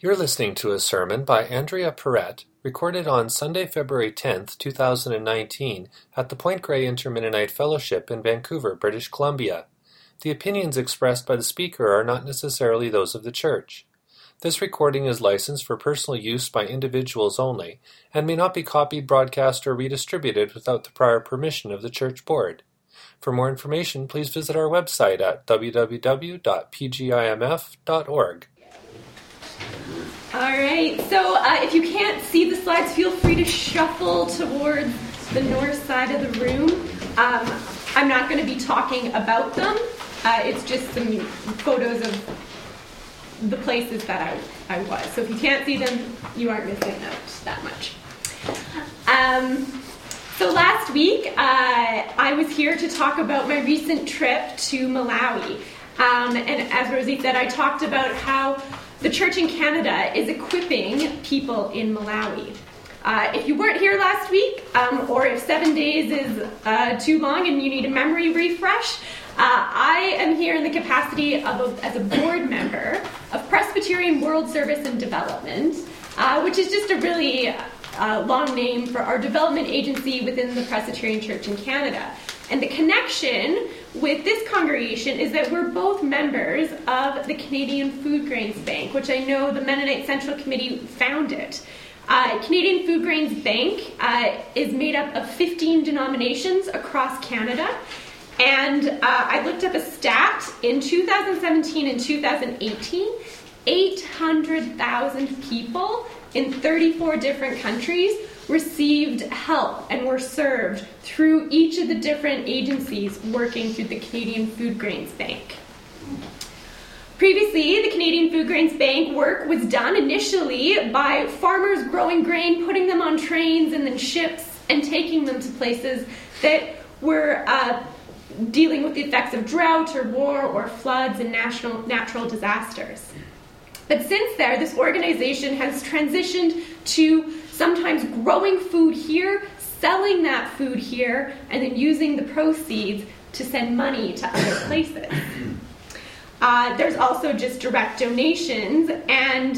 You're listening to a sermon by Andrea Perrett, recorded on Sunday, February 10th, 2019, at the Point Grey Intermennonite Fellowship in Vancouver, British Columbia. The opinions expressed by the speaker are not necessarily those of the church. This recording is licensed for personal use by individuals only, and may not be copied, broadcast, or redistributed without the prior permission of the church board. For more information, please visit our website at www.pgimf.org. All right, so if you can't see the slides, feel free to shuffle towards the north side of the room. I'm not going to be talking about them. It's just some photos of the places that I was. So if you can't see them, you aren't missing out that much. So last week, I was here to talk about my recent trip to Malawi. And as Rosie said, I talked about how the church in Canada is equipping people in Malawi. If you weren't here last week, or if 7 days is too long and you need a memory refresh, I am here in the capacity as a board member of Presbyterian World Service and Development, which is just a really long name for our development agency within the Presbyterian Church in Canada. And the connection with this congregation is that we're both members of the Canadian Food Grains Bank, which I know the Mennonite Central Committee founded. Canadian Food Grains Bank is made up of 15 denominations across Canada. And I looked up a stat in 2017 and 2018, 800,000 people in 34 different countries received help and were served through each of the different agencies working through the Canadian Food Grains Bank. Previously, the Canadian Food Grains Bank work was done initially by farmers growing grain, putting them on trains and then ships, and taking them to places that were dealing with the effects of drought or war or floods and natural disasters. But since then, this organization has transitioned to sometimes growing food here, selling that food here, and then using the proceeds to send money to other places. There's also just direct donations, and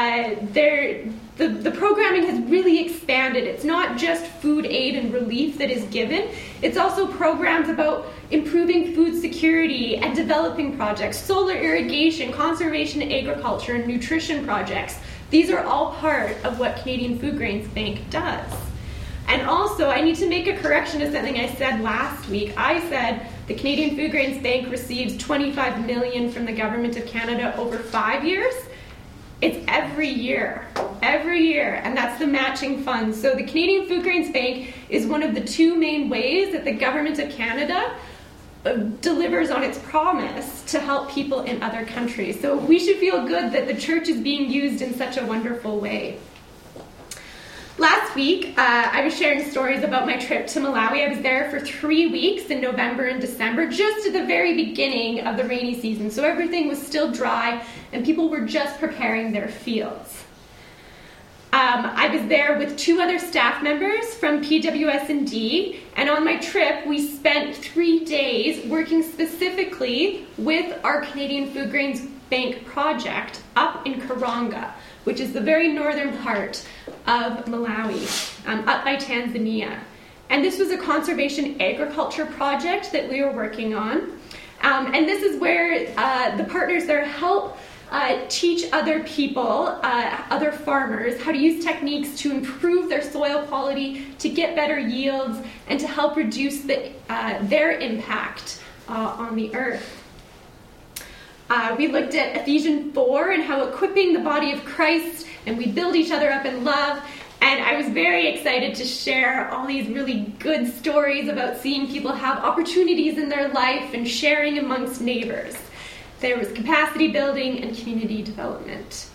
the programming has really expanded. It's not just food aid and relief that is given. It's also programs about improving food security and developing projects, solar irrigation, conservation agriculture, and nutrition projects. These are all part of what Canadian Food Grains Bank does. And also, I need to make a correction to something I said last week. I said the Canadian Food Grains Bank receives $25 million from the Government of Canada over 5 years. It's every year, and that's the matching funds. So the Canadian Food Grains Bank is one of the two main ways that the Government of Canada delivers on its promise to help people in other countries. So we should feel good that the church is being used in such a wonderful way. Last week, I was sharing stories about my trip to Malawi. I was there for 3 weeks in November and December, just at the very beginning of the rainy season. So everything was still dry, and people were just preparing their fields. I was there with 2 other staff members from PWS&D, and on my trip, we spent 3 days working specifically with our Canadian Food Grains Bank project up in Karonga, which is the very northern part of Malawi, up by Tanzania. And this was a conservation agriculture project that we were working on. And this is where the partners there help teach other people, other farmers, how to use techniques to improve their soil quality, to get better yields, and to help reduce their impact on the earth. We looked at Ephesians 4 and how equipping the body of Christ, and we build each other up in love. And I was very excited to share all these really good stories about seeing people have opportunities in their life and sharing amongst neighbors. There was capacity building and community development.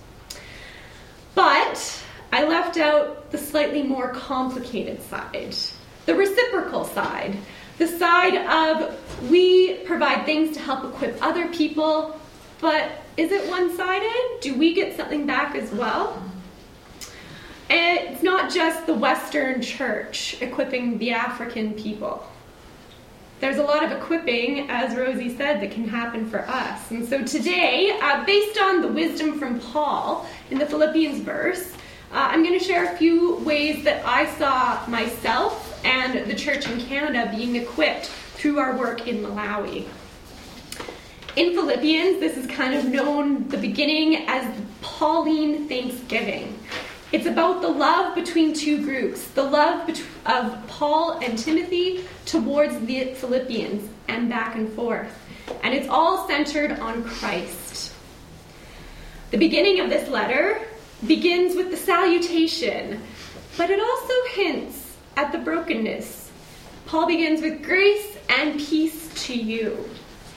But I left out the slightly more complicated side, the reciprocal side, the side of we provide things to help equip other people, but is it one-sided? Do we get something back as well? It's not just the Western church equipping the African people. there's a lot of equipping, as Rosie said, that can happen for us. And so today, based on the wisdom from Paul in the Philippians verse, I'm going to share a few ways that I saw myself and the church in Canada being equipped through our work in Malawi. In Philippians, this is kind of known, the beginning, as Pauline Thanksgiving. It's about the love between two groups, the love of Paul and Timothy towards the Philippians and back and forth. And it's all centered on Christ. The beginning of this letter begins with the salutation, but it also hints at the brokenness. Paul begins with grace and peace to you.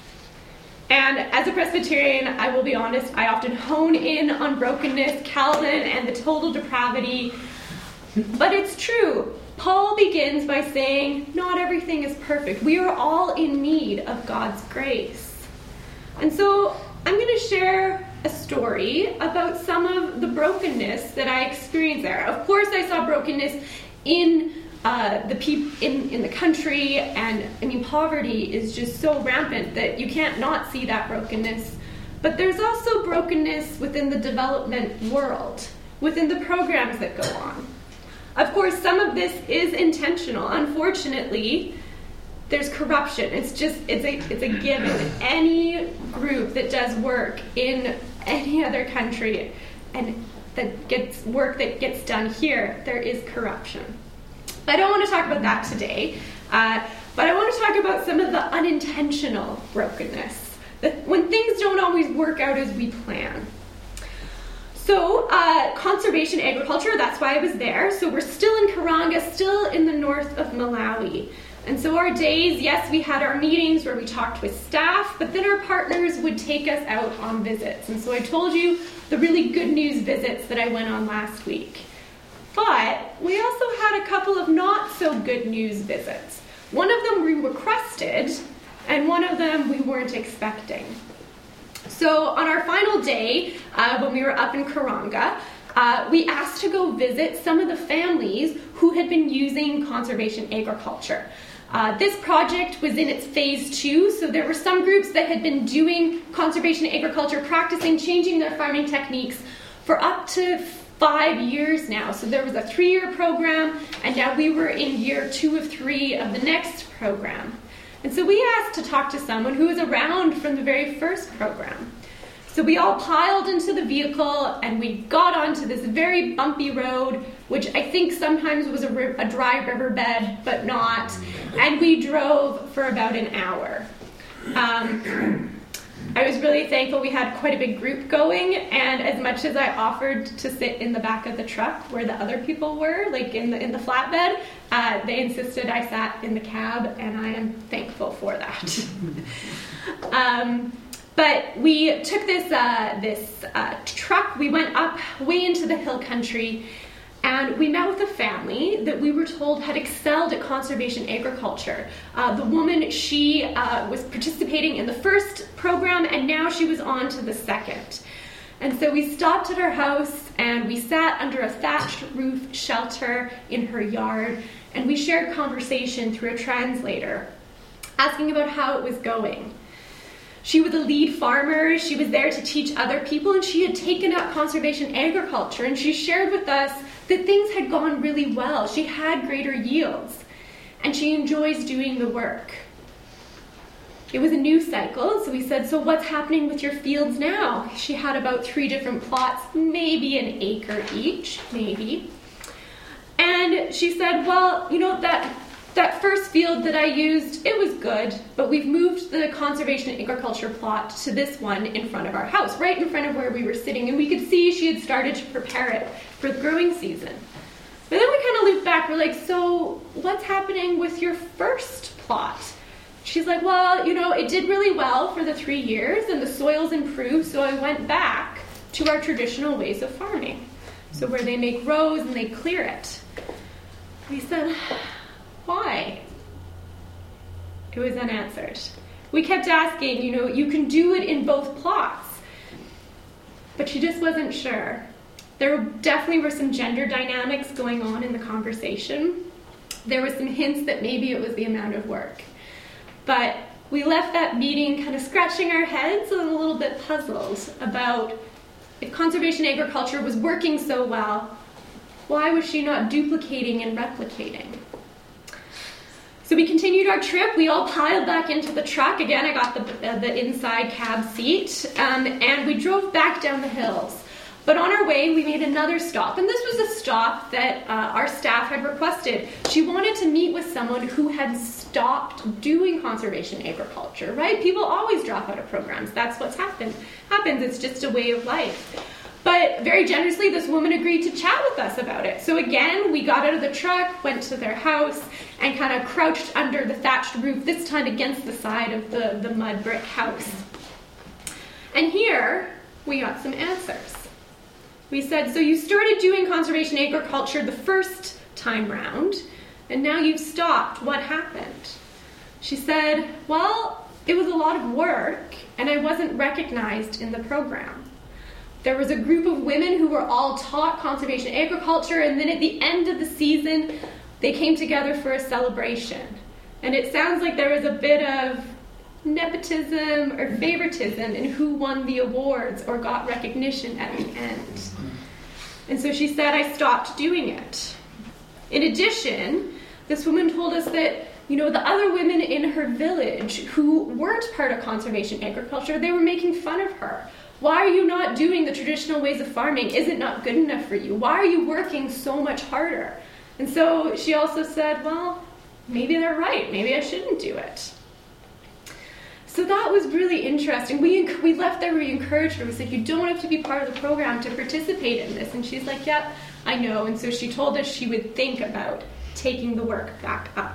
And as a Presbyterian, I will be honest, I often hone in on brokenness, Calvin, and the total depravity. But it's true. Paul begins by saying, not everything is perfect. We are all in need of God's grace. And so I'm going to share a story about some of the brokenness that I experienced there. Of course, I saw brokenness in the country, and I mean, poverty is just so rampant that you can't not see that brokenness. But there's also brokenness within the development world, within the programs that go on. Of course, some of this is intentional. Unfortunately, there's corruption. It's a given. Any group that does work in any other country and that gets done here, there is corruption. But I don't want to talk about that today. But I want to talk about some of the unintentional brokenness, when things don't always work out as we plan. So, conservation agriculture, that's why I was there. So we're still in Karanga, still in the north of Malawi. And so our days, yes, we had our meetings where we talked with staff, but then our partners would take us out on visits. And so I told you the really good news visits that I went on last week. But we also had a couple of not so good news visits. One of them we requested, and one of them we weren't expecting. So on our final day, when we were up in Karanga, we asked to go visit some of the families who had been using conservation agriculture. This project was in its phase 2, so there were some groups that had been doing conservation agriculture, practicing, changing their farming techniques for up to 5 years now. So there was a 3-year program, and now we were in year 2 of 3 of the next program. And so we asked to talk to someone who was around from the very first program. So we all piled into the vehicle, and we got onto this very bumpy road, which I think sometimes was a dry riverbed, but not. And we drove for about an hour. I was really thankful we had quite a big group going, and as much as I offered to sit in the back of the truck where the other people were, like in the flatbed, they insisted I sat in the cab, and I am thankful for that. But we took this truck, we went up way into the hill country, and we met with a family that we were told had excelled at conservation agriculture. The woman, she was participating in the first program, and now she was on to the second. And so we stopped at her house, and we sat under a thatched roof shelter in her yard, and we shared conversation through a translator, asking about how it was going. She was a lead farmer, she was there to teach other people, and she had taken up conservation agriculture, and she shared with us that things had gone really well. She had greater yields, and she enjoys doing the work. It was a new cycle, so we said, so what's happening with your fields now? She had about 3 different plots, maybe an acre each, maybe. And she said, well, you know, that first field that I used, it was good, but we've moved the conservation agriculture plot to this one in front of our house, right in front of where we were sitting, and we could see she had started to prepare it for the growing season. But then we kind of looped back, we're like, so what's happening with your first plot? She's like, well, you know, it did really well for the 3 years, and the soils improved, so I went back to our traditional ways of farming. So where they make rows and they clear it. We said, why? It was unanswered. We kept asking, you know, you can do it in both plots. But she just wasn't sure. There definitely were some gender dynamics going on in the conversation. There were some hints that maybe it was the amount of work. But we left that meeting kind of scratching our heads and a little bit puzzled about if conservation agriculture was working so well, why was she not duplicating and replicating? So we continued our trip. We all piled back into the truck. Again, I got the inside cab seat, and we drove back down the hills. But on our way, we made another stop, and this was a stop that our staff had requested. She wanted to meet with someone who had stopped doing conservation agriculture, right? People always drop out of programs. That's what's happens. It's just a way of life. But very generously, this woman agreed to chat with us about it. So again, we got out of the truck, went to their house, and kind of crouched under the thatched roof, this time against the side of the mud brick house. And here, we got some answers. We said, so you started doing conservation agriculture the first time round, and now you've stopped. What happened? She said, well, it was a lot of work, and I wasn't recognized in the program. There was a group of women who were all taught conservation agriculture, and then at the end of the season, they came together for a celebration. And it sounds like there was a bit of nepotism or favoritism in who won the awards or got recognition at the end. And so she said, I stopped doing it. In addition, this woman told us that, the other women in her village who weren't part of conservation agriculture, they were making fun of her. Why are you not doing the traditional ways of farming? Is it not good enough for you? Why are you working so much harder? And so she also said, well, maybe they're right. Maybe I shouldn't do it. So that was really interesting. We left there, we encouraged her. We said, you don't have to be part of the program to participate in this. And she's like, yep, I know. And so she told us she would think about taking the work back up.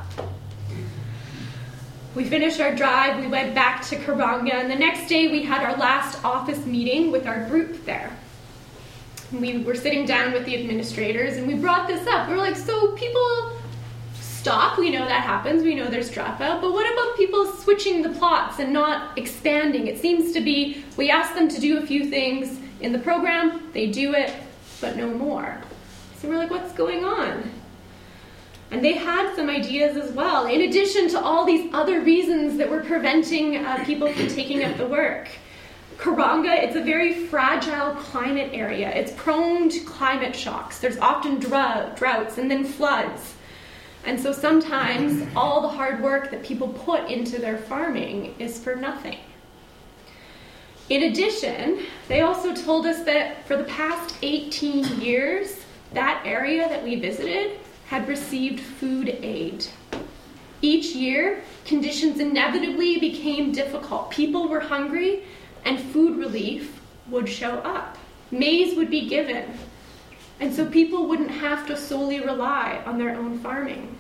We finished our drive, we went back to Karanga, and the next day we had our last office meeting with our group there. We were sitting down with the administrators, and we brought this up. We were like, so people stop, we know that happens, we know there's dropout, but what about people switching the plots and not expanding? It seems to be, we ask them to do a few things in the program, they do it, but no more. So we're like, what's going on? And they had some ideas as well, in addition to all these other reasons that were preventing people from taking up the work. Karanga, it's a very fragile climate area. It's prone to climate shocks. There's often droughts and then floods. And so sometimes all the hard work that people put into their farming is for nothing. In addition, they also told us that for the past 18 years, that area that we visited had received food aid. Each year, conditions inevitably became difficult. People were hungry, and food relief would show up. Maize would be given, and so people wouldn't have to solely rely on their own farming.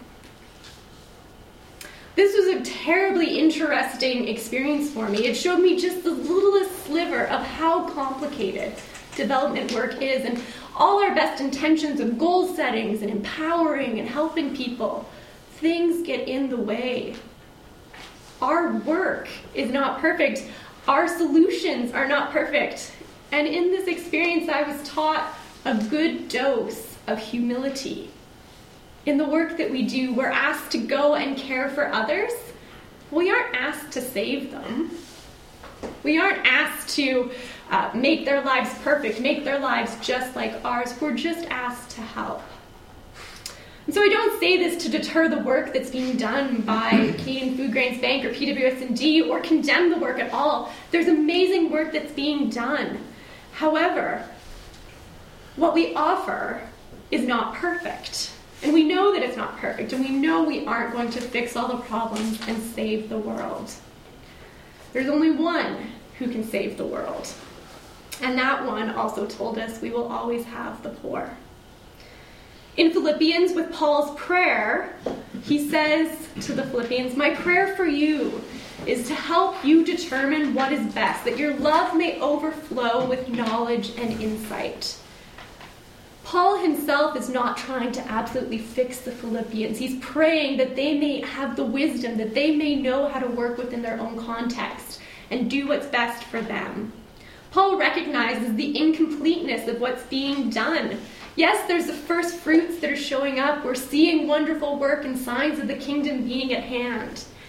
This was a terribly interesting experience for me. It showed me just the littlest sliver of how complicated development work is, and all our best intentions of goal settings and empowering and helping people, things get in the way. Our work is not perfect. Our solutions are not perfect. And in this experience, I was taught a good dose of humility. In the work that we do, we're asked to go and care for others. We aren't asked to save them. We aren't asked to make their lives perfect, make their lives just like ours. We're just asked to help. And so I don't say this to deter the work that's being done by Canadian Food Grains Bank or PWS&D or condemn the work at all. There's amazing work that's being done. However, what we offer is not perfect. And we know that it's not perfect, and we know we aren't going to fix all the problems and save the world. There's only one who can save the world. And that one also told us we will always have the poor. In Philippians, with Paul's prayer, he says to the Philippians, my prayer for you is to help you determine what is best, that your love may overflow with knowledge and insight. Paul himself is not trying to absolutely fix the Philippians. He's praying that they may have the wisdom, that they may know how to work within their own context and do what's best for them. Paul recognizes the incompleteness of what's being done. Yes, there's the first fruits that are showing up. We're seeing wonderful work and signs of the kingdom being at hand.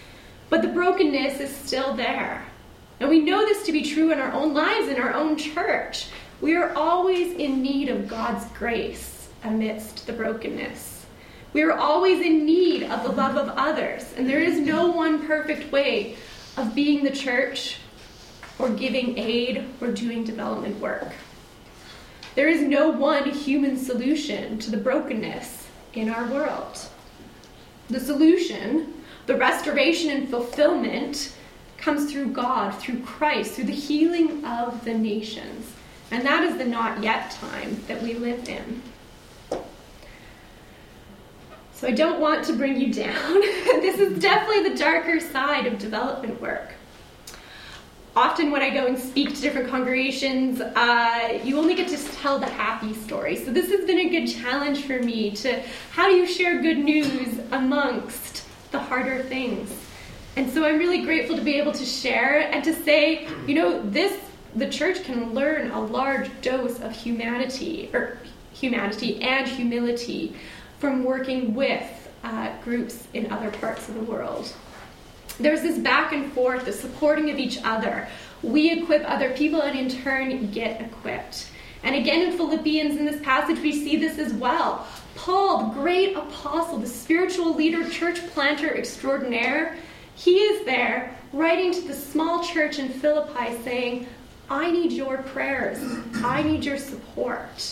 but the brokenness is still there. And we know this to be true in our own lives, in our own church. We are always in need of God's grace amidst the brokenness. We are always in need of the love of others, and there is no one perfect way of being the church or giving aid or doing development work. There is no one human solution to the brokenness in our world. The solution, the restoration and fulfillment, comes through God, through Christ, through the healing of the nations. And that is the not yet time that we live in. So I don't want to bring you down. This is definitely the darker side of development work. Often when I go and speak to different congregations, you only get to tell the happy story. So this has been a good challenge for me to, how do you share good news amongst the harder things? And so I'm really grateful to be able to share and to say, the church can learn a large dose of humanity and humility from working with groups in other parts of the world. There's this back and forth, the supporting of each other. We equip other people and in turn get equipped. And again in Philippians, in this passage, we see this as well. Paul, the great apostle, the spiritual leader, church planter extraordinaire, he is there writing to the small church in Philippi saying, I need your prayers. I need your support.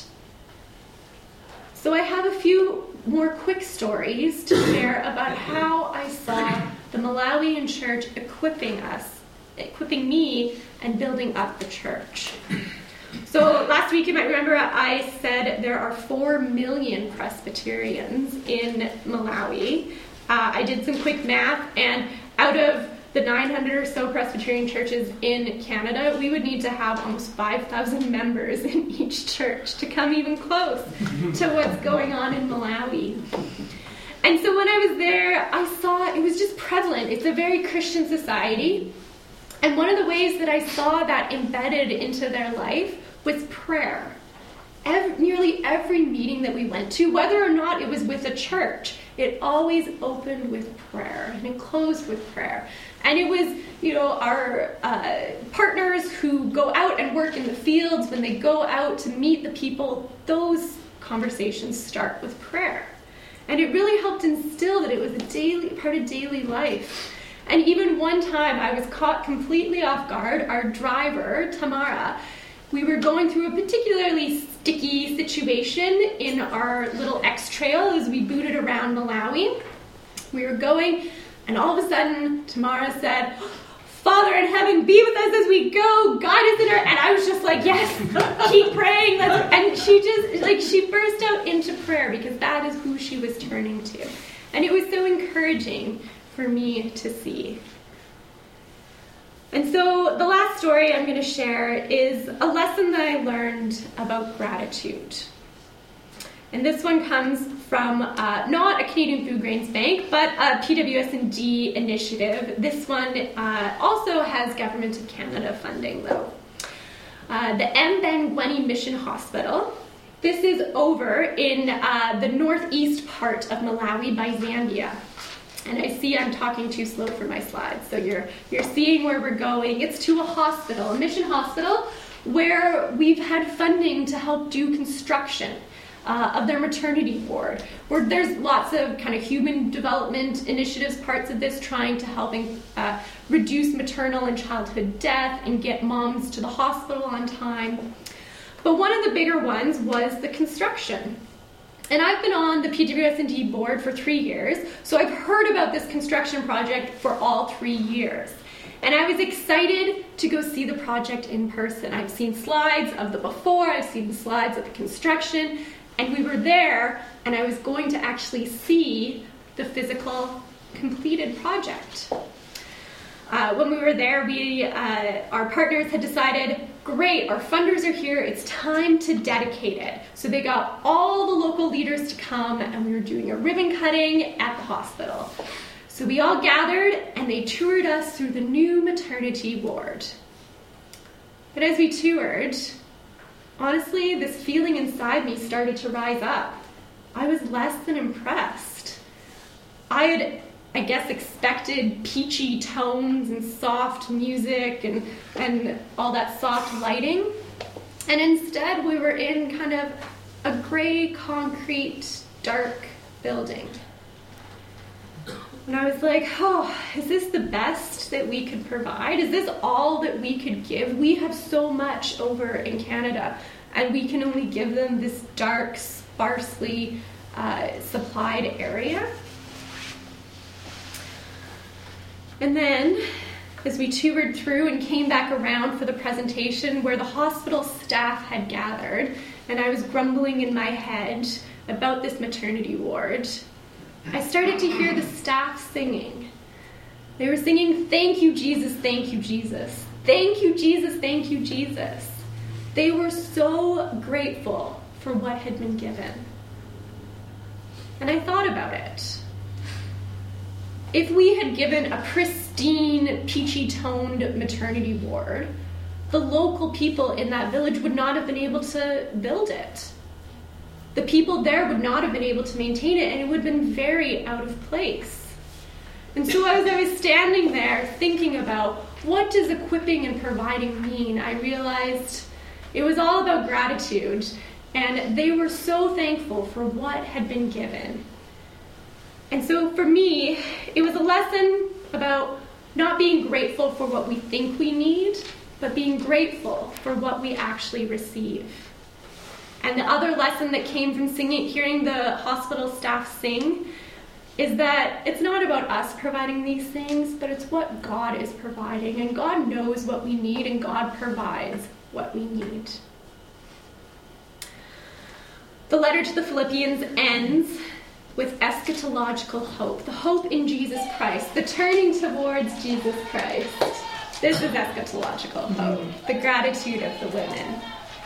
So I have a few more quick stories to share about how I saw the Malawian church equipping me and building up the church. So last week, you might remember, I said there are 4 million Presbyterians in Malawi. I did some quick math, and out of the 900 or so Presbyterian churches in Canada, we would need to have almost 5,000 members in each church to come even close to what's going on in Malawi. And so when I was there, I saw it was just prevalent. It's a very Christian society. And one of the ways that I saw that embedded into their life was prayer. Nearly every meeting that we went to, whether or not it was with a church, it always opened with prayer and it closed with prayer. And it was, our partners who go out and work in the fields, when they go out to meet the people, those conversations start with prayer. And it really helped instill that it was a part of daily life. And even one time I was caught completely off guard. Our driver, Tamara, we were going through a particularly sticky situation in our little X-Trail as we booted around Malawi. We were going, and all of a sudden, Tamara said, Father in heaven, be with us as we go, guide us in our... And I was just like, yes, keep praying. And she burst out into prayer because that is who she was turning to. And it was so encouraging for me to see. And so the last story I'm going to share is a lesson that I learned about gratitude. And this one comes from not a Canadian Food Grains Bank, but a PWS&D initiative. This one also has Government of Canada funding, though. The Mbangweni Mission Hospital. This is over in the northeast part of Malawi by Zambia. And I see I'm talking too slow for my slides, so you're seeing where we're going. It's to a hospital, a mission hospital, where we've had funding to help do construction of their maternity ward, where there's lots of kind of human development initiatives, parts of this trying to help reduce maternal and childhood death and get moms to the hospital on time. But one of the bigger ones was the construction. And I've been on the PWS&D board for 3 years, so I've heard about this construction project for all 3 years. And I was excited to go see the project in person. I've seen slides of the before, I've seen the slides of the construction, and we were there, and I was going to actually see the physical completed project. When we were there, our partners had decided, great, our funders are here, it's time to dedicate it. So they got all the local leaders to come, and we were doing a ribbon cutting at the hospital. So we all gathered, and they toured us through the new maternity ward. But as we toured, honestly, this feeling inside me started to rise up. I was less than impressed. I had I guess, expected peachy tones and soft music and all that soft lighting. And instead, we were in kind of a gray, concrete, dark building. And I was like, oh, is this the best that we could provide? Is this all that we could give? We have so much over in Canada, and we can only give them this dark, sparsely supplied area. And then, as we toured through and came back around for the presentation where the hospital staff had gathered, and I was grumbling in my head about this maternity ward, I started to hear the staff singing. They were singing, "Thank you, Jesus, thank you, Jesus. Thank you, Jesus, thank you, Jesus." They were so grateful for what had been given. And I thought about it. If we had given a pristine, peachy-toned maternity ward, the local people in that village would not have been able to build it. The people there would not have been able to maintain it, and it would have been very out of place. And so as I was standing there thinking about what does equipping and providing mean, I realized it was all about gratitude, and they were so thankful for what had been given. And so for me, it was a lesson about not being grateful for what we think we need, but being grateful for what we actually receive. And the other lesson that came from hearing the hospital staff sing is that it's not about us providing these things, but it's what God is providing. And God knows what we need, and God provides what we need. The letter to the Philippians ends with eschatological hope, the hope in Jesus Christ, the turning towards Jesus Christ. This is eschatological hope, the gratitude of the women.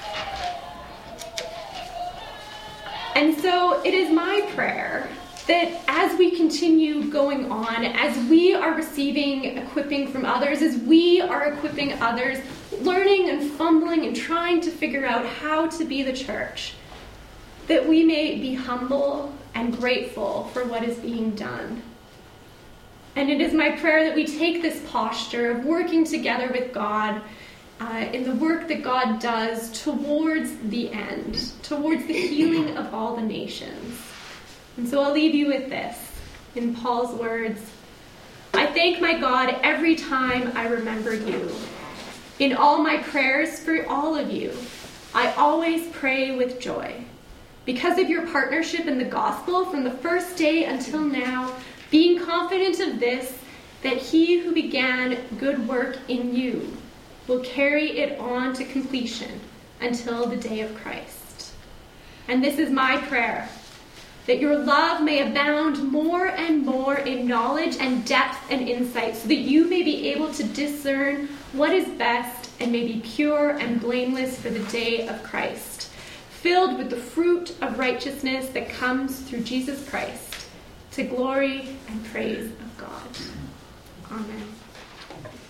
And so it is my prayer that as we continue going on, as we are receiving equipping from others, as we are equipping others, learning and fumbling and trying to figure out how to be the church, that we may be humble and grateful for what is being done. And it is my prayer that we take this posture of working together with God in the work that God does towards the end, towards the healing of all the nations. And so I'll leave you with this, in Paul's words. I thank my God every time I remember you. In all my prayers for all of you, I always pray with joy. Because of your partnership in the gospel from the first day until now, being confident of this, that he who began good work in you will carry it on to completion until the day of Christ. And this is my prayer, that your love may abound more and more in knowledge and depth and insight, so that you may be able to discern what is best and may be pure and blameless for the day of Christ, filled with the fruit of righteousness that comes through Jesus Christ, to glory and praise of God. Amen.